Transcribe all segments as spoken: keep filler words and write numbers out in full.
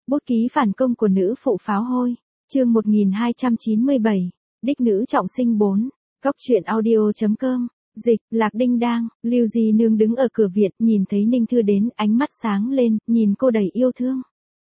Bút ký phản công của nữ phụ pháo hôi. Chương một nghìn hai trăm chín mươi bảy. Đích nữ trọng sinh bốn. Góc truyện audio.com. Dịch, Lạc Đinh Đang, Lưu Di Nương đứng ở cửa viện, nhìn thấy Ninh Thư đến, ánh mắt sáng lên, nhìn cô đầy yêu thương.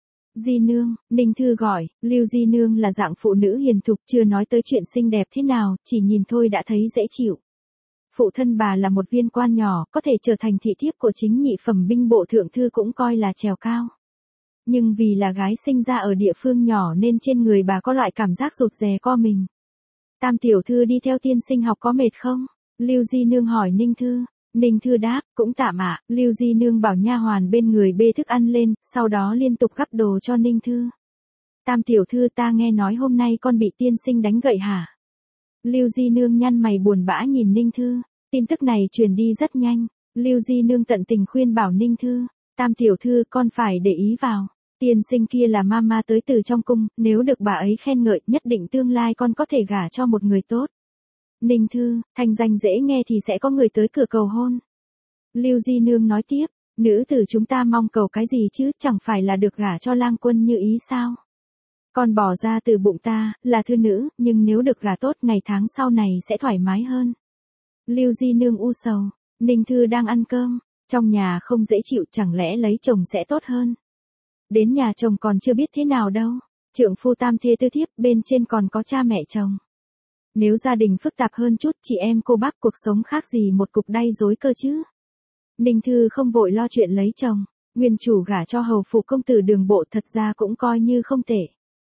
Di Nương, Ninh Thư gọi, Lưu Di Nương là dạng phụ nữ hiền thục, chưa nói tới chuyện xinh đẹp thế nào, chỉ nhìn thôi đã thấy dễ chịu. Phụ thân bà là một viên quan nhỏ, có thể trở thành thị thiếp của chính nhị phẩm binh bộ thượng thư cũng coi là trèo cao. Nhưng vì là gái sinh ra ở địa phương nhỏ nên trên người bà có loại cảm giác rụt rè co mình. Tam tiểu thư đi theo tiên sinh học có mệt không? Lưu Di Nương hỏi Ninh Thư. Ninh Thư đáp, cũng tạm ạ. Lưu Di Nương bảo nha hoàn bên người bê thức ăn lên, sau đó liên tục gắp đồ cho Ninh Thư. Tam tiểu thư, ta nghe nói hôm nay con bị tiên sinh đánh gậy hả? Lưu Di Nương nhăn mày buồn bã nhìn Ninh Thư. Tin tức này truyền đi rất nhanh. Lưu Di Nương tận tình khuyên bảo Ninh Thư. Tam tiểu thư, con phải để ý vào. Tiên sinh kia là mama tới từ trong cung, nếu được bà ấy khen ngợi nhất định tương lai con có thể gả cho một người tốt. Ninh Thư, thành danh dễ nghe thì sẽ có người tới cửa cầu hôn. Lưu Di Nương nói tiếp, nữ tử chúng ta mong cầu cái gì chứ, chẳng phải là được gả cho lang quân như ý sao? Con bỏ ra từ bụng ta, là thư nữ, nhưng nếu được gả tốt ngày tháng sau này sẽ thoải mái hơn. Lưu Di Nương u sầu, Ninh Thư đang ăn cơm, trong nhà không dễ chịu, chẳng lẽ lấy chồng sẽ tốt hơn? Đến nhà chồng còn chưa biết thế nào đâu, trượng phu tam thê tư thiếp, bên trên còn có cha mẹ chồng. Nếu gia đình phức tạp hơn chút, chị em cô bác cuộc sống khác gì một cục đay rối cơ chứ. Ninh Thư không vội lo chuyện lấy chồng, nguyên chủ gả cho hầu phủ công tử Đường Bộ thật ra cũng coi như không tệ.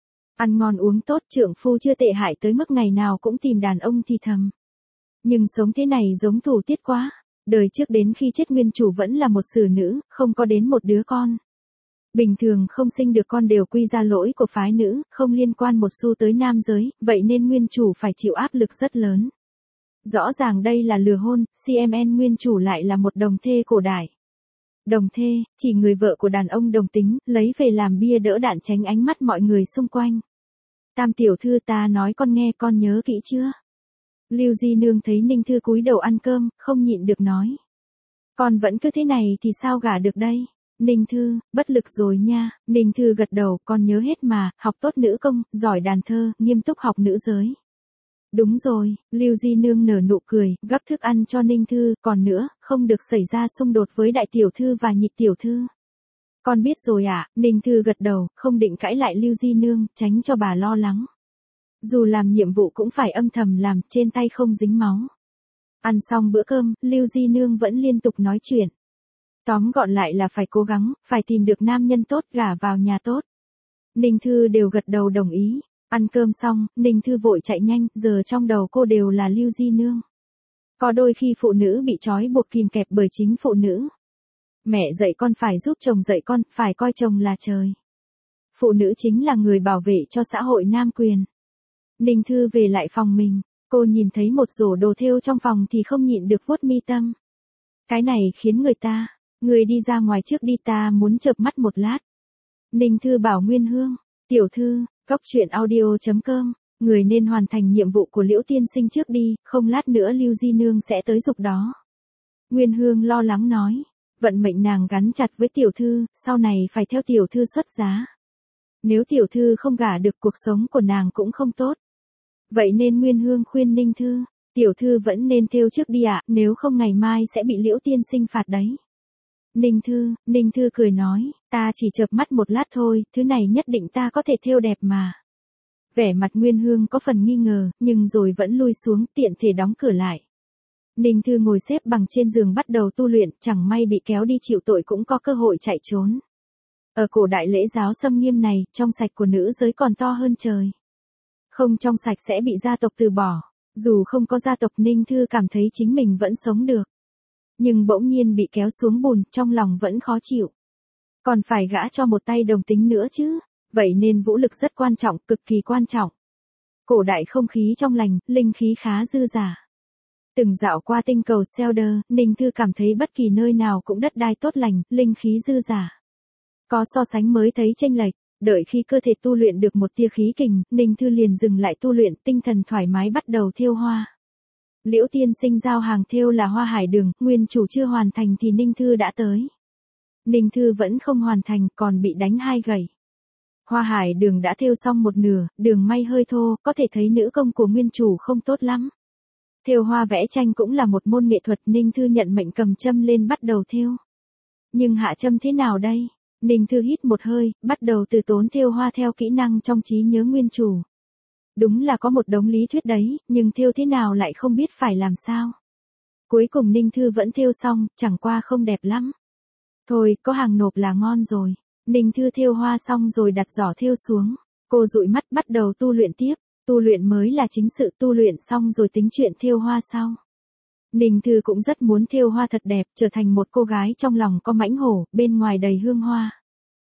Ăn ngon uống tốt, trượng phu chưa tệ hại tới mức ngày nào cũng tìm đàn ông thì thầm. Nhưng sống thế này giống thủ tiết quá, đời trước đến khi chết nguyên chủ vẫn là một xử nữ, không có đến một đứa con. Bình thường không sinh được con đều quy ra lỗi của phái nữ, không liên quan một xu tới nam giới, vậy nên nguyên chủ phải chịu áp lực rất lớn. Rõ ràng đây là lừa hôn, xê em en nguyên chủ lại là một đồng thê cổ đại. Đồng thê, chỉ người vợ của đàn ông đồng tính, lấy về làm bia đỡ đạn tránh ánh mắt mọi người xung quanh. Tam tiểu thư, ta nói con nghe, con nhớ kỹ chưa? Lưu Di Nương thấy Ninh Thư cúi đầu ăn cơm, không nhịn được nói. Con vẫn cứ thế này thì sao gả được đây? Ninh Thư, bất lực rồi nha. Ninh Thư gật đầu, con nhớ hết mà, học tốt nữ công, giỏi đàn thơ, nghiêm túc học nữ giới. Đúng rồi, Lưu Di Nương nở nụ cười, gắp thức ăn cho Ninh Thư, còn nữa, không được xảy ra xung đột với đại tiểu thư và nhị tiểu thư. Con biết rồi ạ. À? Ninh Thư gật đầu, không định cãi lại Lưu Di Nương, tránh cho bà lo lắng. Dù làm nhiệm vụ cũng phải âm thầm làm, trên tay không dính máu. Ăn xong bữa cơm, Lưu Di Nương vẫn liên tục nói chuyện. Tóm gọn lại là phải cố gắng, phải tìm được nam nhân tốt, gả vào nhà tốt. Ninh Thư đều gật đầu đồng ý. Ăn cơm xong, Ninh Thư vội chạy nhanh, giờ trong đầu cô đều là Lưu Di Nương. Có đôi khi phụ nữ bị trói buộc kìm kẹp bởi chính phụ nữ. Mẹ dạy con phải giúp chồng dạy con, phải coi chồng là trời. Phụ nữ chính là người bảo vệ cho xã hội nam quyền. Ninh Thư về lại phòng mình, cô nhìn thấy một rổ đồ thêu trong phòng thì không nhịn được vuốt mi tâm. Cái này khiến người ta, người đi ra ngoài trước đi, ta muốn chợp mắt một lát. Ninh Thư bảo Nguyên Hương, tiểu thư, góc truyện audio.com, người nên hoàn thành nhiệm vụ của Liễu tiên sinh trước đi, không lát nữa Lưu Di Nương sẽ tới giục đó. Nguyên Hương lo lắng nói, vận mệnh nàng gắn chặt với tiểu thư, sau này phải theo tiểu thư xuất giá. Nếu tiểu thư không gả được cuộc sống của nàng cũng không tốt. Vậy nên Nguyên Hương khuyên Ninh Thư, tiểu thư vẫn nên thêu trước đi ạ, nếu không ngày mai sẽ bị Liễu tiên sinh phạt đấy. Ninh Thư, Ninh Thư cười nói, ta chỉ chợp mắt một lát thôi, thứ này nhất định ta có thể thêu đẹp mà. Vẻ mặt Nguyên Hương có phần nghi ngờ, nhưng rồi vẫn lui xuống, tiện thể đóng cửa lại. Ninh Thư ngồi xếp bằng trên giường bắt đầu tu luyện, chẳng may bị kéo đi chịu tội cũng có cơ hội chạy trốn. Ở cổ đại lễ giáo xâm nghiêm này, trong sạch của nữ giới còn to hơn trời. Không trong sạch sẽ bị gia tộc từ bỏ. Dù không có gia tộc, Ninh Thư cảm thấy chính mình vẫn sống được. Nhưng bỗng nhiên bị kéo xuống bùn, trong lòng vẫn khó chịu. Còn phải gã cho một tay đồng tính nữa chứ. Vậy nên vũ lực rất quan trọng, cực kỳ quan trọng. Cổ đại không khí trong lành, linh khí khá dư dả. Từng dạo qua tinh cầu Selder, Ninh Thư cảm thấy bất kỳ nơi nào cũng đất đai tốt lành, linh khí dư dả. Có so sánh mới thấy chênh lệch. Đợi khi cơ thể tu luyện được một tia khí kình, Ninh Thư liền dừng lại tu luyện, tinh thần thoải mái bắt đầu thêu hoa. Liễu tiên sinh giao hàng thêu là hoa hải đường, nguyên chủ chưa hoàn thành thì Ninh Thư đã tới. Ninh Thư vẫn không hoàn thành, còn bị đánh hai gậy. Hoa hải đường đã thêu xong một nửa, đường may hơi thô, có thể thấy nữ công của nguyên chủ không tốt lắm. Thêu hoa vẽ tranh cũng là một môn nghệ thuật, Ninh Thư nhận mệnh cầm châm lên bắt đầu thêu. Nhưng hạ châm thế nào đây? Ninh Thư hít một hơi, bắt đầu từ tốn thêu hoa theo kỹ năng trong trí nhớ nguyên chủ. Đúng là có một đống lý thuyết đấy, nhưng thêu thế nào lại không biết phải làm sao. Cuối cùng Ninh Thư vẫn thêu xong, chẳng qua không đẹp lắm. Thôi, có hàng nộp là ngon rồi. Ninh Thư thêu hoa xong rồi đặt giỏ thêu xuống. Cô dụi mắt bắt đầu tu luyện tiếp. Tu luyện mới là chính sự, tu luyện xong rồi tính chuyện thêu hoa sau. Ninh Thư cũng rất muốn thêu hoa thật đẹp, trở thành một cô gái trong lòng có mãnh hổ, bên ngoài đầy hương hoa.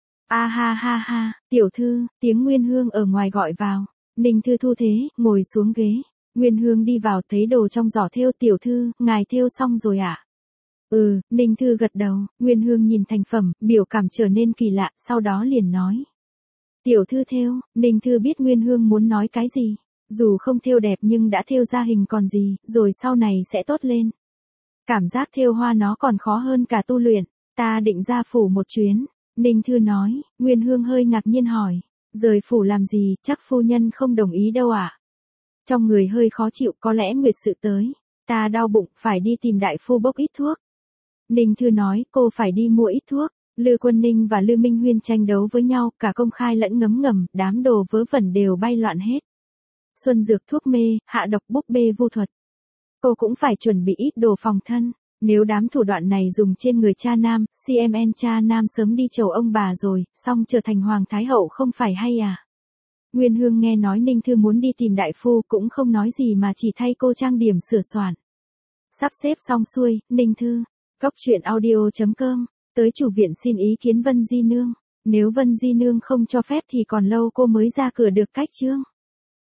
A ha ha ha, tiểu thư, tiếng Nguyên Hương ở ngoài gọi vào. Ninh Thư thu thế, ngồi xuống ghế. Nguyên Hương đi vào thấy đồ trong giỏ thêu, tiểu thư, ngài thêu xong rồi ạ? À? Ừ, Ninh Thư gật đầu, Nguyên Hương nhìn thành phẩm, biểu cảm trở nên kỳ lạ, sau đó liền nói. Tiểu thư thêu, Ninh Thư biết Nguyên Hương muốn nói cái gì. Dù không thêu đẹp nhưng đã thêu ra hình còn gì, rồi sau này sẽ tốt lên. Cảm giác thêu hoa nó còn khó hơn cả tu luyện, ta định ra phủ một chuyến. Ninh Thư nói, Nguyên Hương hơi ngạc nhiên hỏi. Rời phủ làm gì, chắc phu nhân không đồng ý đâu ạ. À? Trong người hơi khó chịu, có lẽ nguyệt sự tới. Ta đau bụng, phải đi tìm đại phu bốc ít thuốc. Ninh Thư nói, cô phải đi mua ít thuốc. Lư Quân Ninh và Lư Minh Huyên tranh đấu với nhau, cả công khai lẫn ngấm ngầm, đám đồ vớ vẩn đều bay loạn hết. Xuân dược thuốc mê, hạ độc búp bê vu thuật. Cô cũng phải chuẩn bị ít đồ phòng thân. Nếu đám thủ đoạn này dùng trên người cha nam, xê em en cha nam sớm đi chầu ông bà rồi, xong trở thành hoàng thái hậu không phải hay à? Nguyên Hương nghe nói Ninh Thư muốn đi tìm đại phu cũng không nói gì mà chỉ thay cô trang điểm sửa soạn. Sắp xếp xong xuôi, Ninh Thư, góc truyện audio chấm com, tới chủ viện xin ý kiến Vân Di Nương. Nếu Vân Di Nương không cho phép thì còn lâu cô mới ra cửa được cách chương.